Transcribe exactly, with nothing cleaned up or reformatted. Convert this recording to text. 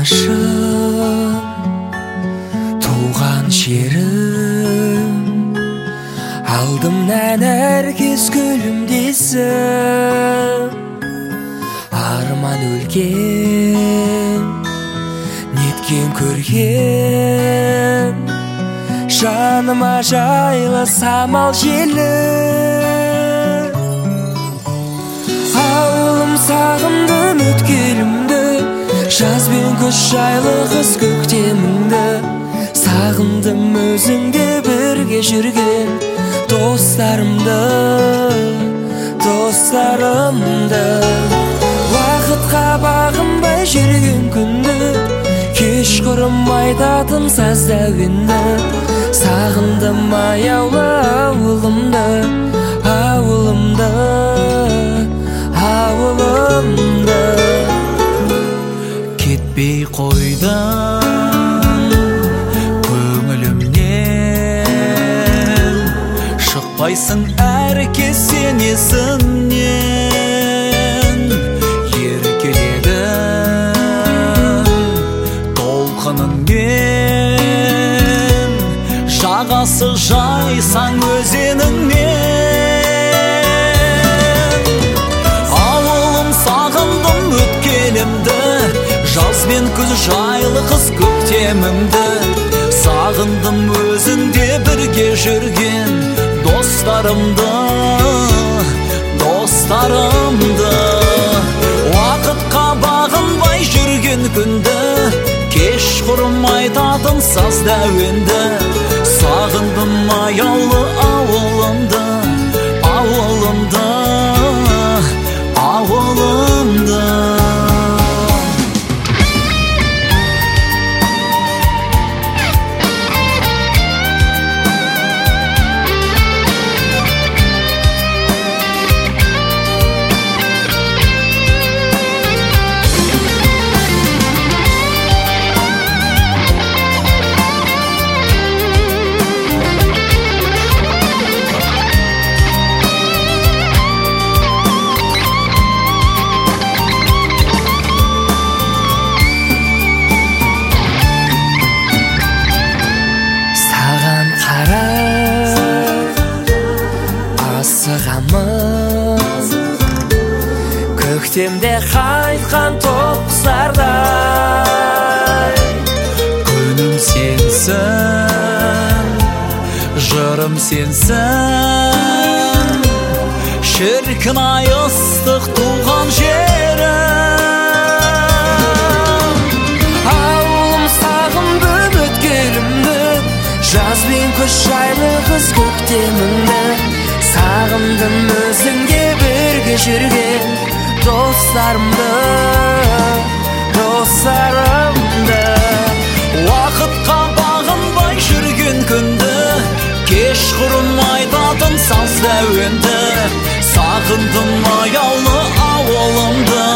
Алтынашым, туған жерім, алдымнан әркез күлімдесін. Арман өлген, неткен көрген, жаныма жайлы самал желі. Ауылым сағындым өткелімді, жаз бен күз жайлы қыс көктеміңді. Сағындым өзіңде бірге жүрген достарымды, достарымды. Уақытқа бағынбай жүрген күнді, кешқұрым айтатын саз әуенді. Сағындым аяулы ауылымды, ауылымды, ауылымды. Кетпей қойдың көңілімнен, шықпайсың әркез сен есімнен. Еркеледің толқыныңмен, жағасы жайсаң өзеніңнен. Ауылым сағындым өткелімді, жаз бен күз жайлы қыс көктемімді. Сағындым өзіңде бірге жүрген достарымды, достарымды. Уақытқа бағынбай жүрген күнді, кешқұрым айтатын саз әуенді. Сағындым аяулы ауылымды, ауылымды, ауылымды. Көктемде қайтқан тоқсардай, күнім сенсің, жырым сенсің, шіркін ай ыстық туған жерім. ауылым сағындым өткелімді, жаз бен күз жайлы қыс көктемімді. Сағындым өзіңде бірге жүрген достарымды, достарымды. Уақытқа бағынбай жүрген күнді, кешқұрым айтатын саз әуенді. Сағындым аяулы ауылымды,